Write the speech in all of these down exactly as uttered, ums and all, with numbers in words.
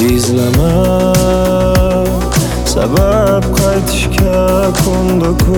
izlama sabab qaytishga ko'ndi-ku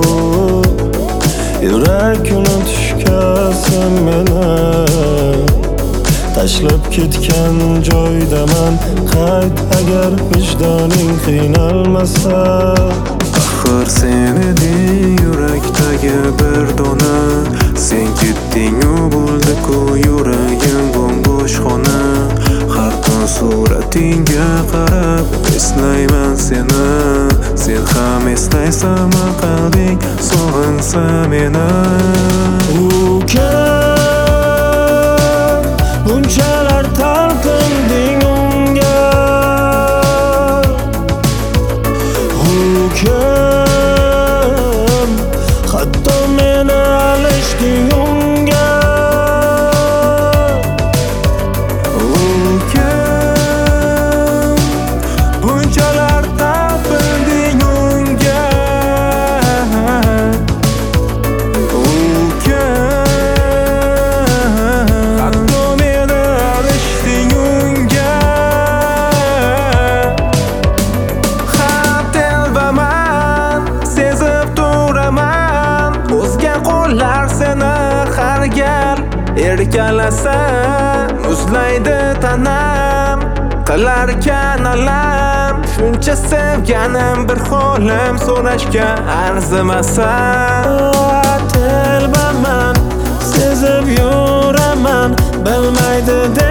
yurak unutishga sen meni tashlab ketgan joydaman qayt agar vijdoning qiynalmasa. Axir sen eding yurakdagi bir dona, sen ketding u bo'ldi-ku yuragim bo'sh xona. Har kun suratingga qarab eslayman seni, sen ham eslaysanmi qalbing sog'insa meni. Ukam, bunchalar talpinding unga. Ukam, hatto meni alishding unga. Ukam, bunchalar talpinding unga. Ukam, hatto meni alishding unga. Har telbaman, sezib turaman, o'zga qo'llar seni har gal erkalasa muzlaydi tanam, qilarkan alam. Shuncha sevganim bir holim so'rashga arzimasa. Telbaman, sezib yuraman, bilmaydi